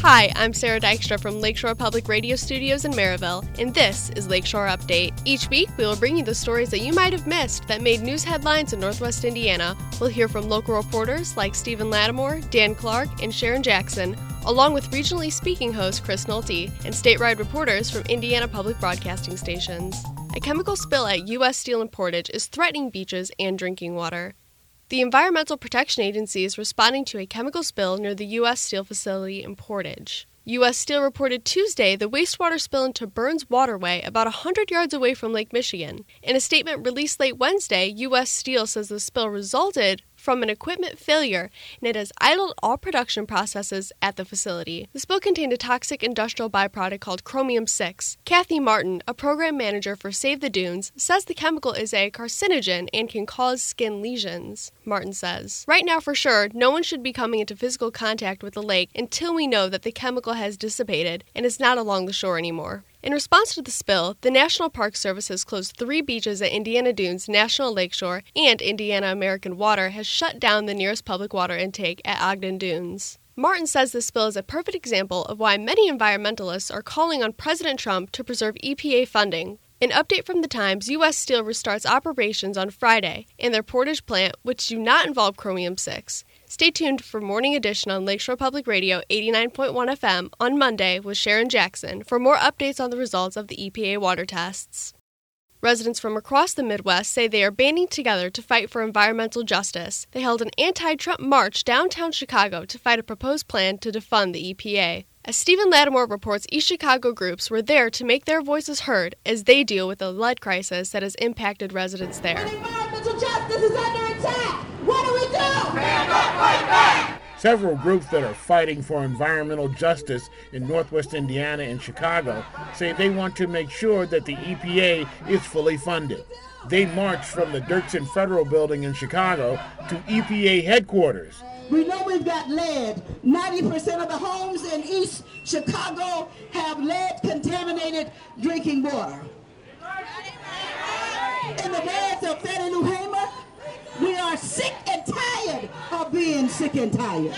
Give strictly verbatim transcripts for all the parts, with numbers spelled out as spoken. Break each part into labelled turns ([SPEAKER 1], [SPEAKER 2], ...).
[SPEAKER 1] Hi, I'm Sarah Dykstra from Lakeshore Public Radio Studios in Maryville, and this is Lakeshore Update. Each week, we will bring you the stories that you might have missed that made news headlines in Northwest Indiana. We'll hear from local reporters like Stephen Lattimore, Dan Clark, and Sharon Jackson, along with regionally speaking host Chris Nolte, and statewide reporters from Indiana Public Broadcasting stations. A chemical spill at U S Steel in Portage is threatening beaches and drinking water. The Environmental Protection Agency is responding to a chemical spill near the U S Steel facility in Portage. U S Steel reported Tuesday the wastewater spill into Burns Waterway about one hundred yards away from Lake Michigan. In a statement released late Wednesday, U S Steel says the spill resulted from an equipment failure, and it has idled all production processes at the facility. The spill contained a toxic industrial byproduct called chromium six. Kathy Martin, a program manager for Save the Dunes, says the chemical is a carcinogen and can cause skin lesions. Martin says, "Right now, for sure, no one should be coming into physical contact with the lake until we know that the chemical has dissipated and is not along the shore anymore." In response to the spill, the National Park Service has closed three beaches at Indiana Dunes National Lakeshore, and Indiana American Water has shut down the nearest public water intake at Ogden Dunes. Martin says this spill is a perfect example of why many environmentalists are calling on President Trump to preserve E P A funding. An update from the Times, U S Steel restarts operations on Friday in their Portage plant, which do not involve chromium six. Stay tuned for Morning Edition on Lakeshore Public Radio eighty-nine point one F M on Monday with Sharon Jackson for more updates on the results of the E P A water tests. Residents from across the Midwest say they are banding together to fight for environmental justice. They held an anti-Trump march downtown Chicago to fight a proposed plan to defund the E P A. As Stephen Lattimore reports, East Chicago groups were there to make their voices heard as they deal with the lead crisis that has impacted residents there.
[SPEAKER 2] Environmental justice is under attack. What do we do? Stand up, fight back!
[SPEAKER 3] Several groups that are fighting for environmental justice in Northwest Indiana and Chicago say they want to make sure that the E P A is fully funded. They marched from the Dirksen Federal Building in Chicago to E P A headquarters.
[SPEAKER 2] We know we've got lead. ninety percent of the homes in East Chicago have lead-contaminated drinking water. In the words of Fannie Lou Hamer, we are sick and tired of being sick and tired.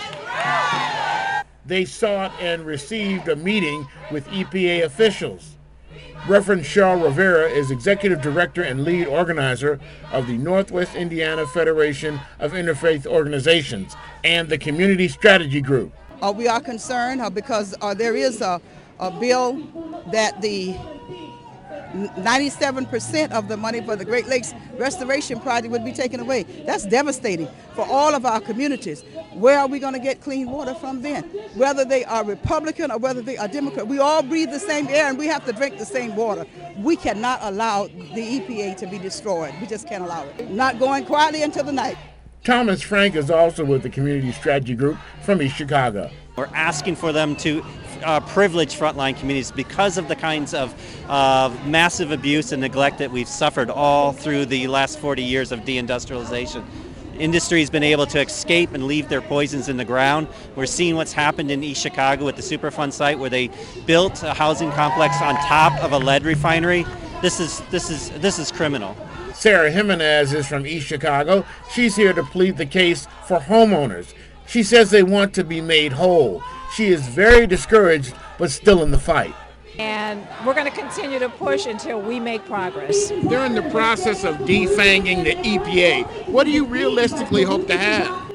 [SPEAKER 3] They sought and received a meeting with E P A officials. Reverend Shaw Rivera is executive director and lead organizer of the Northwest Indiana Federation of Interfaith Organizations and the Community Strategy Group.
[SPEAKER 4] Uh, we are concerned uh, because uh, there is a, a bill that the ninety-seven percent of the money for the Great Lakes Restoration Project would be taken away. That's devastating for all of our communities. Where are we going to get clean water from then? Whether they are Republican or whether they are Democrat, we all breathe the same air and we have to drink the same water. We cannot allow the E P A to be destroyed. We just can't allow it. Not going quietly into the night.
[SPEAKER 3] Thomas Frank is also with the Community Strategy Group from East Chicago.
[SPEAKER 5] We're asking for them to uh, privilege frontline communities because of the kinds of uh, massive abuse and neglect that we've suffered all through the last forty years of deindustrialization. Industry's been able to escape and leave their poisons in the ground. We're seeing what's happened in East Chicago with the Superfund site where they built a housing complex on top of a lead refinery. This is this is this is criminal.
[SPEAKER 3] Sarah Jimenez is from East Chicago. She's here to plead the case for homeowners. She says they want to be made whole. She is very discouraged, but still in the fight.
[SPEAKER 6] And we're going to continue to push until we make progress.
[SPEAKER 3] They're in the process of defanging the E P A. What do you realistically hope to have?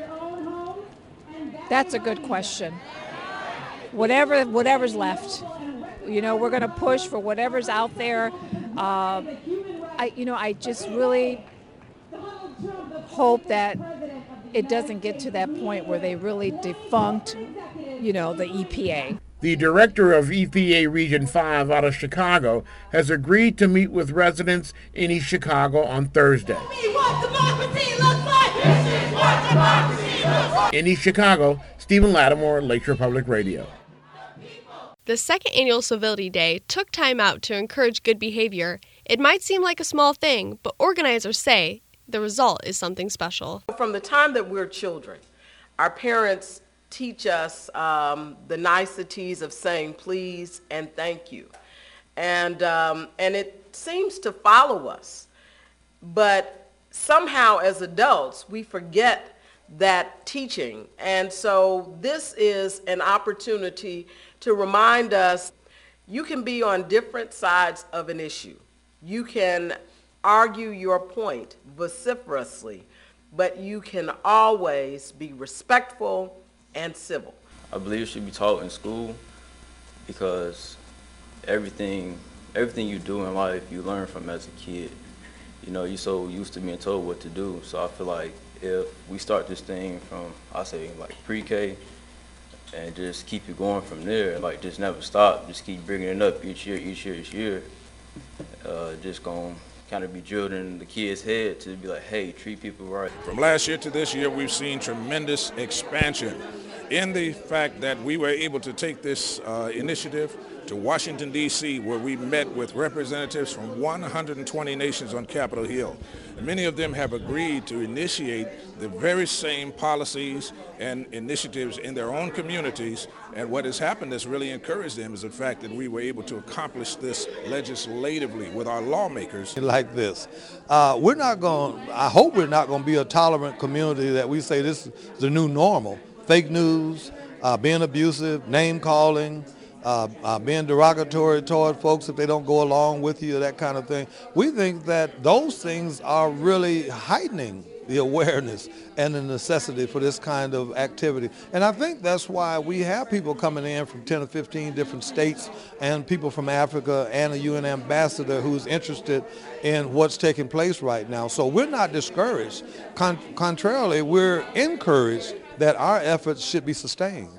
[SPEAKER 6] That's a good question. Whatever, whatever's left. You know, we're going to push for whatever's out there. Uh, I, you know, I just really hope that it doesn't get to that point where they really defunct, you know, the E P A.
[SPEAKER 3] The director of E P A Region five out of Chicago has agreed to meet with residents in East Chicago on Thursday.
[SPEAKER 2] What democracy looks like. This is what democracy looks like.
[SPEAKER 3] In East Chicago, Stephen Lattimore, Lakeshore Public Radio.
[SPEAKER 1] The second annual Civility Day took time out to encourage good behavior. It might seem like a small thing, but organizers say the result is something special.
[SPEAKER 7] From the time that we're children, our parents teach us um, the niceties of saying please and thank you. And, um, and it seems to follow us. But somehow as adults, we forget that teaching. And so this is an opportunity to remind us you can be on different sides of an issue. You can argue your point vociferously, but you can always be respectful and civil.
[SPEAKER 8] I believe it should be taught in school because everything everything you do in life you learn from as a kid. You know, you're so used to being told what to do. So I feel like if we start this thing from, I say, like pre-K and just keep it going from there, like just never stop, just keep bringing it up each year, each year, each year, uh, just gonna kind of be drilled in the kids' head to be like, hey, treat people right.
[SPEAKER 9] From last year to this year, we've seen tremendous expansion in the fact that we were able to take this uh, initiative to Washington, D C, where we met with representatives from one hundred twenty nations on Capitol Hill. And many of them have agreed to initiate the very same policies and initiatives in their own communities. And what has happened that's really encouraged them is the fact that we were able to accomplish this legislatively with our lawmakers.
[SPEAKER 10] Like this. Uh, we're not going, I hope we're not going to be a tolerant community that we say this is the new normal. Fake news, uh, being abusive, name calling, Uh, uh, being derogatory toward folks if they don't go along with you, that kind of thing. We think that those things are really heightening the awareness and the necessity for this kind of activity. And I think that's why we have people coming in from ten or fifteen different states and people from Africa and a U N ambassador who's interested in what's taking place right now. So we're not discouraged. Con- contrarily, we're encouraged that our efforts should be sustained.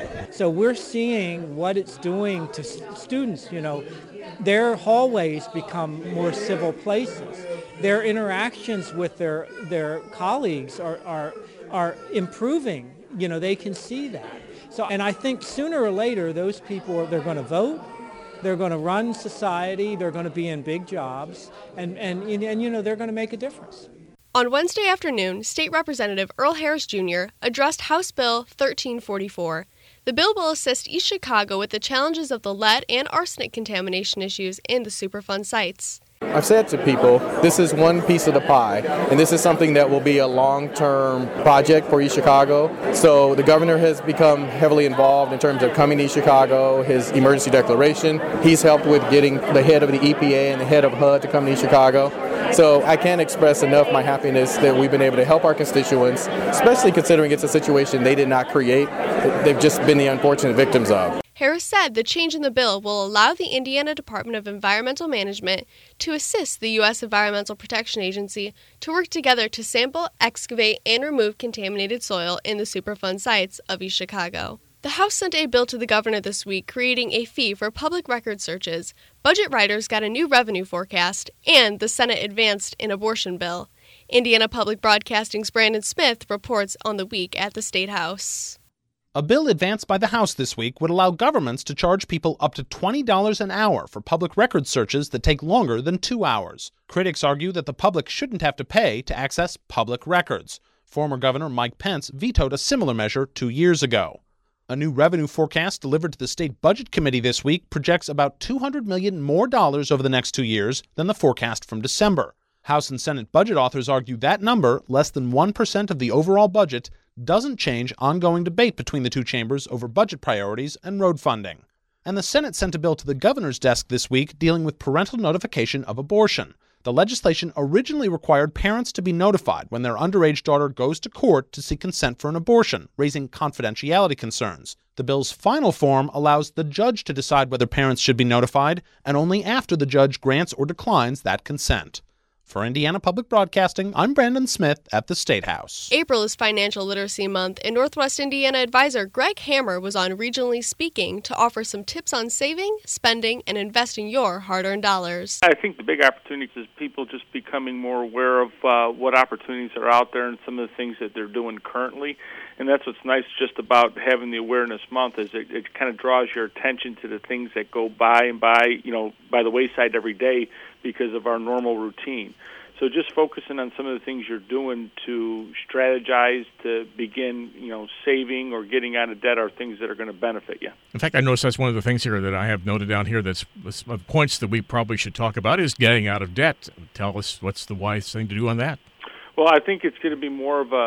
[SPEAKER 11] So we're seeing what it's doing to students. You know, their hallways become more civil places. Their interactions with their their colleagues are are are improving. You know, they can see that. So, and I think sooner or later, those people are, they're going to vote. They're going to run society. They're going to be in big jobs, and and and, and you know, they're going to make a difference.
[SPEAKER 1] On Wednesday afternoon, State Representative Earl Harris Junior addressed House Bill thirteen forty-four. The bill will assist East Chicago with the challenges of the lead and arsenic contamination issues in the Superfund sites.
[SPEAKER 12] I've said to people, this is one piece of the pie, and this is something that will be a long-term project for East Chicago. So the governor has become heavily involved in terms of coming to East Chicago, his emergency declaration. He's helped with getting the head of the E P A and the head of H U D to come to East Chicago. So I can't express enough my happiness that we've been able to help our constituents, especially considering it's a situation they did not create. They've just been the unfortunate victims of.
[SPEAKER 1] Harris said the change in the bill will allow the Indiana Department of Environmental Management to assist the U S Environmental Protection Agency to work together to sample, excavate, and remove contaminated soil in the Superfund sites of East Chicago. The House sent a bill to the governor this week creating a fee for public record searches. Budget writers got a new revenue forecast, and the Senate advanced an abortion bill. Indiana Public Broadcasting's Brandon Smith reports on the week at the State House.
[SPEAKER 13] A bill advanced by the House this week would allow governments to charge people up to twenty dollars an hour for public record searches that take longer than two hours. Critics argue that the public shouldn't have to pay to access public records. Former Governor Mike Pence vetoed a similar measure two years ago. A new revenue forecast delivered to the State Budget Committee this week projects about two hundred million dollars more dollars over the next two years than the forecast from December. House and Senate budget authors argue that number, less than one percent of the overall budget, doesn't change ongoing debate between the two chambers over budget priorities and road funding. And the Senate sent a bill to the governor's desk this week dealing with parental notification of abortion. The legislation originally required parents to be notified when their underage daughter goes to court to seek consent for an abortion, raising confidentiality concerns. The bill's final form allows the judge to decide whether parents should be notified, and only after the judge grants or declines that consent. For Indiana Public Broadcasting, I'm Brandon Smith at the State House.
[SPEAKER 1] April is Financial Literacy Month, and Northwest Indiana advisor Greg Hammer was on Regionally Speaking to offer some tips on saving, spending, and investing your hard-earned dollars.
[SPEAKER 14] I think the big opportunity is people just becoming more aware of uh, what opportunities are out there and some of the things that they're doing currently. And that's what's nice just about having the Awareness Month is it, it kind of draws your attention to the things that go by and by, you know, by the wayside every day because of our normal routine. So just focusing on some of the things you're doing to strategize to begin, you know, saving or getting out of debt are things that are going to benefit you.
[SPEAKER 15] In fact, I noticed that's one of the things here that I have noted down here that's points that we probably should talk about is getting out of debt. Tell us what's the wise thing to do on that.
[SPEAKER 14] Well, I think it's going to be more of a,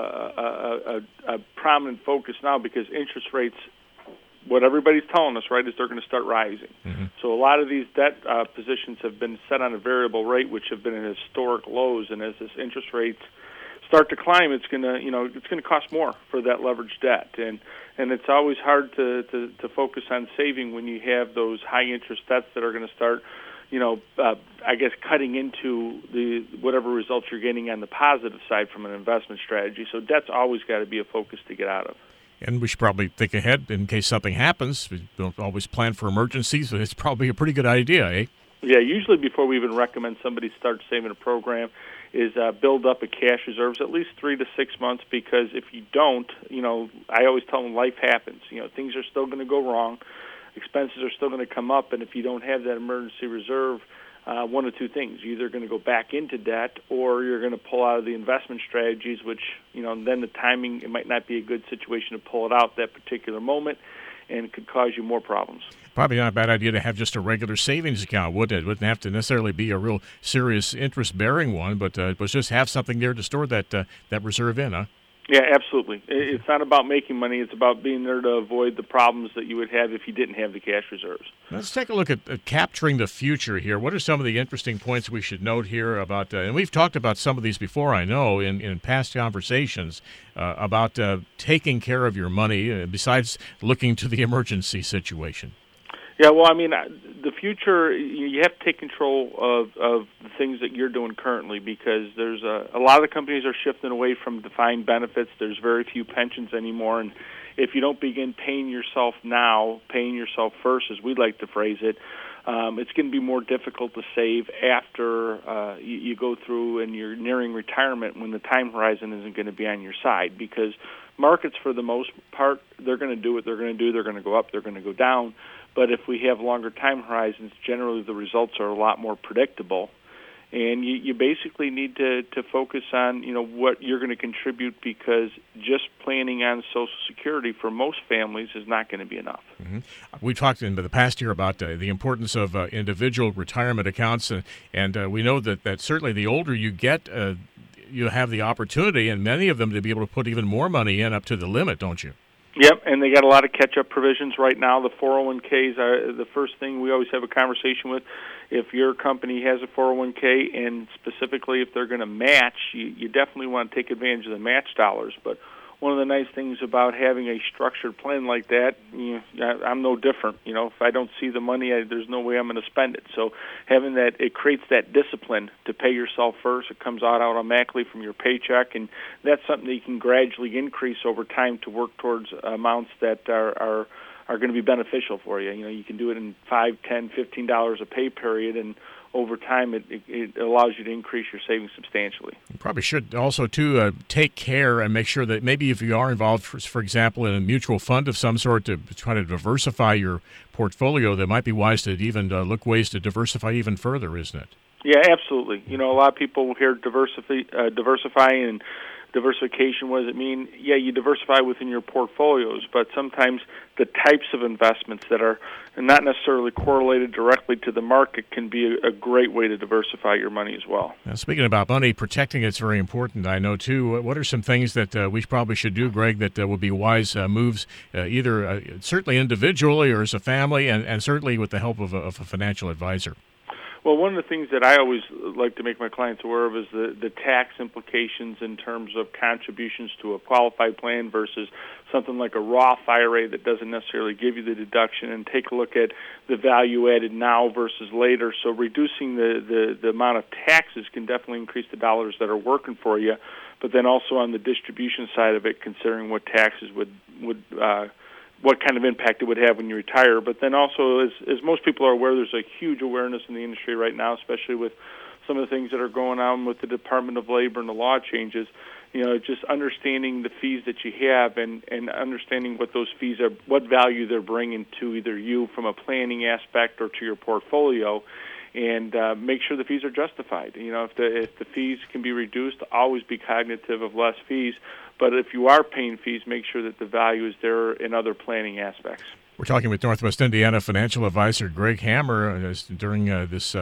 [SPEAKER 14] a, a, a prominent focus now because interest rates, what everybody's telling us, right, is they're going to start rising. Mm-hmm. So a lot of these debt uh, positions have been set on a variable rate, which have been at historic lows, and as this interest rates start to climb, it's going to, you know, it's going to cost more for that leveraged debt, and and it's always hard to, to, to focus on saving when you have those high interest debts that are going to start, you know, uh, I guess cutting into the whatever results you're getting on the positive side from an investment strategy. So debt's always got to be a focus to get out of.
[SPEAKER 15] And we should probably think ahead in case something happens. We don't always plan for emergencies, but it's probably a pretty good idea, eh?
[SPEAKER 14] Yeah, usually before we even recommend somebody start saving a program is uh, build up a cash reserves at least three to six months because if you don't, you know, I always tell them life happens. You know, things are still going to go wrong. Expenses are still going to come up, and if you don't have that emergency reserve, uh, one of two things. You're either going to go back into debt or you're going to pull out of the investment strategies, which, you know, then the timing, it might not be a good situation to pull it out that particular moment, and it could cause you more problems.
[SPEAKER 15] Probably not a bad idea to have just a regular savings account, would it? It wouldn't have to necessarily be a real serious interest-bearing one, but uh, but just have something there to store that uh, that reserve in, huh?
[SPEAKER 14] Yeah, absolutely. It's not about making money. It's about being there to avoid the problems that you would have if you didn't have the cash reserves.
[SPEAKER 15] Let's take a look at uh, capturing the future here. What are some of the interesting points we should note here about, uh, and we've talked about some of these before, I know, in, in past conversations uh, about uh, taking care of your money uh, besides looking to the emergency situation.
[SPEAKER 14] Yeah, well, I mean, the future, you have to take control of, of the things that you're doing currently because there's a, a lot of the companies are shifting away from defined benefits. There's very few pensions anymore, and if you don't begin paying yourself now, paying yourself first, as we like to phrase it, um, it's going to be more difficult to save after uh, you, you go through and you're nearing retirement when the time horizon isn't going to be on your side because markets, for the most part, they're going to do what they're going to do. They're going to go up. They're going to go down. But if we have longer time horizons, generally the results are a lot more predictable. And you, you basically need to, to focus on, you know, what you're going to contribute because just planning on Social Security for most families is not going to be enough.
[SPEAKER 15] Mm-hmm. We talked in the past year about uh, the importance of uh, individual retirement accounts, uh, and uh, we know that, that certainly the older you get, uh, you have the opportunity, and many of them, to be able to put even more money in up to the limit, don't you?
[SPEAKER 14] Yep, and they got a lot of catch-up provisions right now. The four oh one k's are the first thing we always have a conversation with. If your company has a four oh one k, and specifically if they're going to match, you, you definitely want to take advantage of the match dollars. But one of the nice things about having a structured plan like that, you know, I'm no different. You know, if I don't see the money, I, there's no way I'm going to spend it. So having that, it creates that discipline to pay yourself first. It comes out automatically from your paycheck, and that's something that you can gradually increase over time to work towards amounts that are are, are going to be beneficial for you. You know, you can do it in five, ten, fifteen dollars a pay period, and over time, it, it, it allows you to increase your savings substantially.
[SPEAKER 15] You probably should also, too, uh, take care and make sure that maybe if you are involved, for, for example, in a mutual fund of some sort to try to diversify your portfolio, that might be wise to even uh, look ways to diversify even further, isn't it?
[SPEAKER 14] Yeah, absolutely. You know, a lot of people hear diversify, uh, diversifying and diversification. What does it mean? Yeah, you diversify within your portfolios, but sometimes the types of investments that are not necessarily correlated directly to the market can be a, a great way to diversify your money as well.
[SPEAKER 15] Now, speaking about money, protecting it's very important, I know, too. What are some things that uh, we probably should do, Greg, that uh, would be wise uh, moves, uh, either uh, certainly individually or as a family, and, and certainly with the help of a, of a financial advisor?
[SPEAKER 14] Well, one of the things that I always like to make my clients aware of is the, the tax implications in terms of contributions to a qualified plan versus something like a Roth I R A that doesn't necessarily give you the deduction, and take a look at the value added now versus later. So reducing the, the, the amount of taxes can definitely increase the dollars that are working for you, but then also on the distribution side of it, considering what taxes would, would uh, what kind of impact it would have when you retire. But then also, as, as most people are aware, there's a huge awareness in the industry right now, especially with some of the things that are going on with the Department of Labor and the law changes. You know, just understanding the fees that you have and, and understanding what those fees are, what value they're bringing to either you from a planning aspect or to your portfolio, and uh, make sure the fees are justified. You know, if the if the fees can be reduced, always be cognitive of less fees. But if you are paying fees, make sure that the value is there in other planning aspects.
[SPEAKER 15] We're talking with Northwest Indiana financial advisor Greg Hammer uh, during uh, this uh,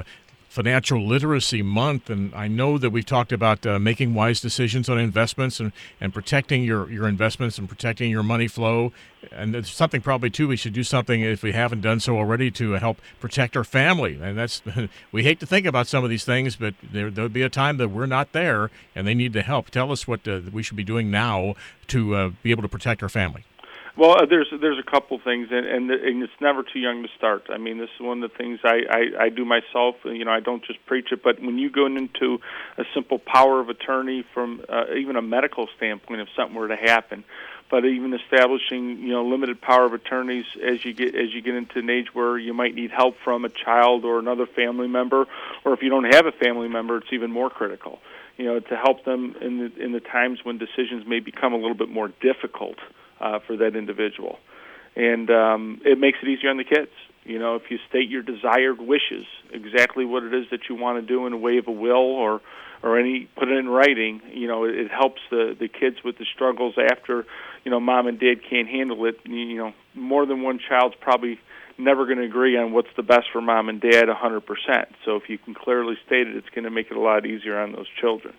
[SPEAKER 15] Financial Literacy Month, and I know that we've talked about uh, making wise decisions on investments and, and protecting your, your investments and protecting your money flow. And it's something probably, too, we should do something, if we haven't done so already, to help protect our family. And that's we hate to think about some of these things, but there, there'll be a time that we're not there, and they need the help. Tell us what uh, we should be doing now to uh, be able to protect our family.
[SPEAKER 14] Well, uh, there's there's a couple things, and, and and it's never too young to start. I mean, this is one of the things I, I, I do myself. You know, I don't just preach it, but when you go into a simple power of attorney from uh, even a medical standpoint, if something were to happen, but even establishing, you know, limited power of attorneys as you get as you get into an age where you might need help from a child or another family member, or if you don't have a family member, it's even more critical. You know, to help them in the in the times when decisions may become a little bit more difficult. Uh, for that individual. And um, it makes it easier on the kids. You know, if you state your desired wishes, exactly what it is that you want to do in a way of a will or or any, put it in writing, you know, it, it helps the, the kids with the struggles after, you know, mom and dad can't handle it. You know, more than one child's probably never going to agree on what's the best for mom and dad one hundred percent. So if you can clearly state it, it's going to make it a lot easier on those children.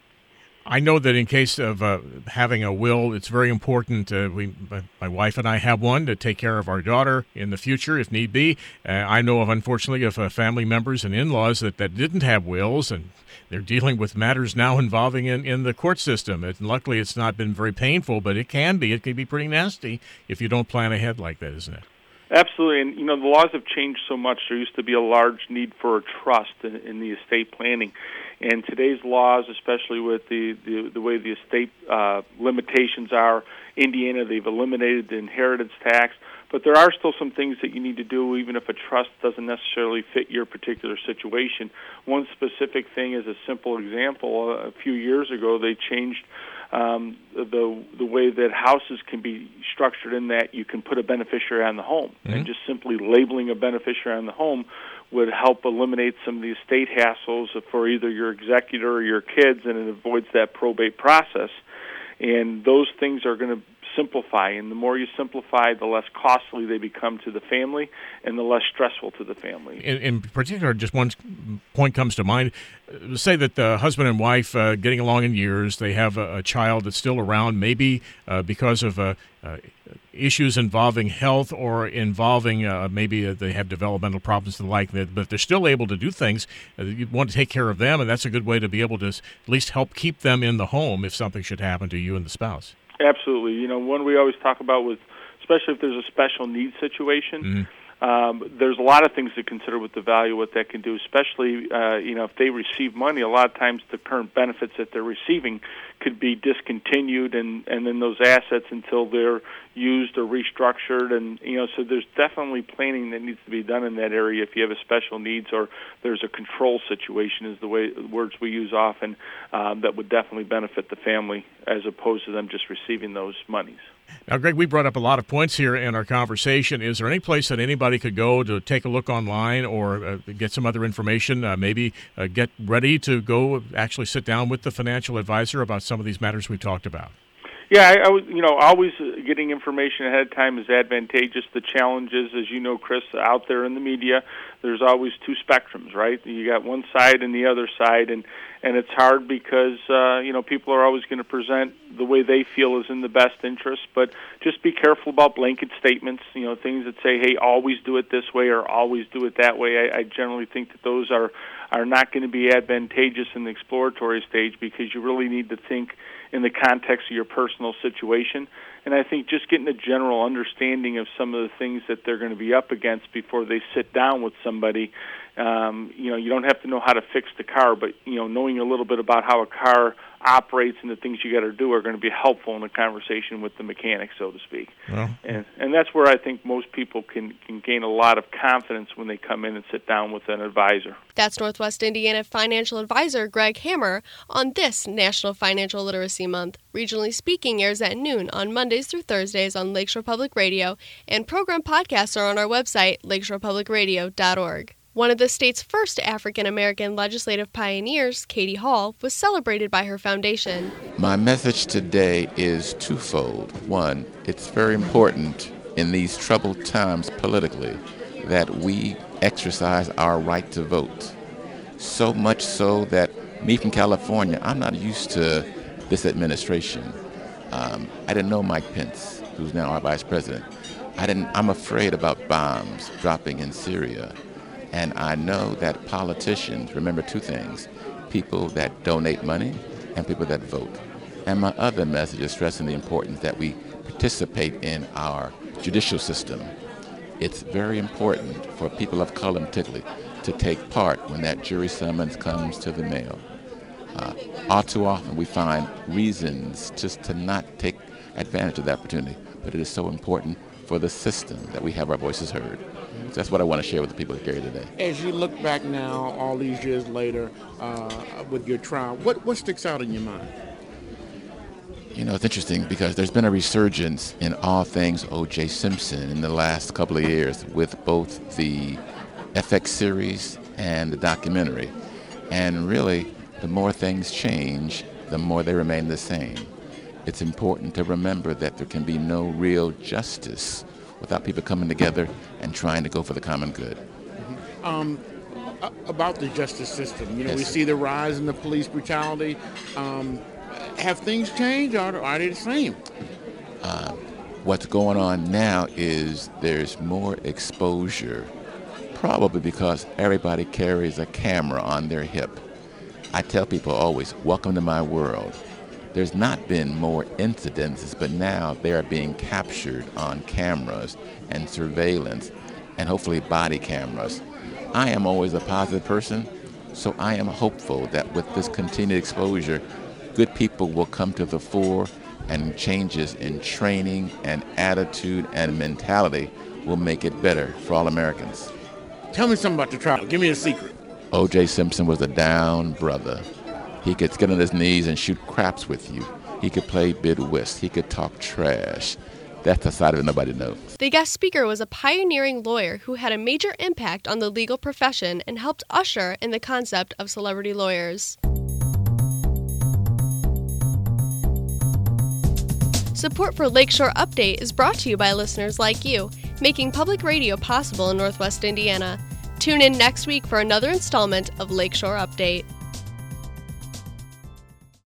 [SPEAKER 15] I know that in case of uh, having a will, it's very important. Uh, we, my wife and I have one to take care of our daughter in the future, if need be. Uh, I know of, unfortunately, of uh, family members and in-laws that, that didn't have wills, and they're dealing with matters now involving in, in the court system. It, luckily, it's not been very painful, but it can be. It can be pretty nasty if you don't plan ahead like that, isn't it?
[SPEAKER 14] Absolutely, and you know the laws have changed so much. There used to be a large need for a trust in, in the estate planning, and today's laws, especially with the the, the way the estate uh, limitations are, Indiana, they've eliminated the inheritance tax, but there are still some things that you need to do, even if a trust doesn't necessarily fit your particular situation. One specific thing is a simple example. A few years ago, they changed Um, the the way that houses can be structured in that you can put a beneficiary on the home. Mm-hmm. And just simply labeling a beneficiary on the home would help eliminate some of the estate hassles for either your executor or your kids, and it avoids that probate process. And those things are going to simplify, and the more you simplify, the less costly they become to the family and the less stressful to the family.
[SPEAKER 15] In, in particular, just one point comes to mind. Uh, say that the husband and wife uh, getting along in years, they have a, a child that's still around, maybe uh, because of uh, uh, issues involving health or involving uh, maybe uh, they have developmental problems and the like, that, but they're still able to do things. Uh, you want to take care of them, and that's a good way to be able to at least help keep them in the home if something should happen to you and the spouse.
[SPEAKER 14] Absolutely. You know, one we always talk about with, especially if there's a special needs situation, mm-hmm. um, there's a lot of things to consider with the value, what that can do, especially, uh, you know, if they receive money, a lot of times the current benefits that they're receiving could be discontinued, and, and then those assets until they're used or restructured. And, you know, so there's definitely planning that needs to be done in that area if you have a special needs or there's a control situation is the way the words we use often, um, that would definitely benefit the family as opposed to them just receiving those monies.
[SPEAKER 15] Now, Greg, we brought up a lot of points here in our conversation. Is there any place that anybody could go to take a look online or uh, get some other information, uh, maybe uh, get ready to go actually sit down with the financial advisor about some of these matters we talked about?
[SPEAKER 14] Yeah, I, I was, you know, always getting information ahead of time is advantageous. The challenge is, as you know, Chris, out there in the media, there's always two spectrums, right? You got one side and the other side, and, and it's hard because, uh, you know, people are always going to present the way they feel is in the best interest, but just be careful about blanket statements, you know, things that say, hey, always do it this way or always do it that way. I, I generally think that those are, are not going to be advantageous in the exploratory stage because you really need to think in the context of your personal situation. And I think just getting a general understanding of some of the things that they're going to be up against before they sit down with somebody. Um, you know, you don't have to know how to fix the car, but, you know, knowing a little bit about how a car operates and the things you got to do are going to be helpful in the conversation with the mechanic, so to speak.
[SPEAKER 15] Well,
[SPEAKER 14] and and that's where I think most people can, can gain a lot of confidence when they come in and sit down with an advisor.
[SPEAKER 1] That's Northwest Indiana Financial Advisor Greg Hammer on this National Financial Literacy Month. Regionally Speaking airs at noon on Mondays through Thursdays on Lakeshore Public Radio, and program podcasts are on our website, lakeshore public radio dot org. One of the state's first African-American legislative pioneers, Katie Hall, was celebrated by her foundation.
[SPEAKER 16] My message today is twofold. One, it's very important in these troubled times politically that we exercise our right to vote. So much so that me from California, I'm not used to this administration. Um, I didn't know Mike Pence, who's now our vice president. I didn't, I'm afraid about bombs dropping in Syria. And I know that politicians remember two things: people that donate money and people that vote. And my other message is stressing the importance that we participate in our judicial system. It's very important for people of color particularly to take part when that jury summons comes to the mail. Uh, all too often we find reasons just to not take advantage of the opportunity, but it is so important for the system that we have our voices heard. So that's what I want to share with the people of Gary today.
[SPEAKER 3] As you look back now, all these years later, uh, with your trial, what, what sticks out in your mind?
[SPEAKER 16] You know, it's interesting because there's been a resurgence in all things O J Simpson in the last couple of years with both the F X series and the documentary. And really, the more things change, the more they remain the same. It's important to remember that there can be no real justice without people coming together and trying to go for the common good.
[SPEAKER 3] Mm-hmm. Um, about the justice system, you know,
[SPEAKER 16] Yes.
[SPEAKER 3] we see the rise in the police brutality. Um, have things changed, or are they the same?
[SPEAKER 16] Uh, what's going on now is there's more exposure, probably because everybody carries a camera on their hip. I tell people always, welcome to my world. There's not been more incidences, but now they are being captured on cameras and surveillance and hopefully body cameras. I am always a positive person, so I am hopeful that with this continued exposure, good people will come to the fore and changes in training and attitude and mentality will make it better for all Americans.
[SPEAKER 3] Tell me something about the trial. Give me a secret.
[SPEAKER 16] O J Simpson was a down brother. He could get on his knees and shoot craps with you. He could play bid whist. He could talk trash. That's the side of it nobody knows.
[SPEAKER 1] The guest speaker was a pioneering lawyer who had a major impact on the legal profession and helped usher in the concept of celebrity lawyers. Support for Lakeshore Update is brought to you by listeners like you, making public radio possible in Northwest Indiana. Tune in next week for another installment of Lakeshore Update.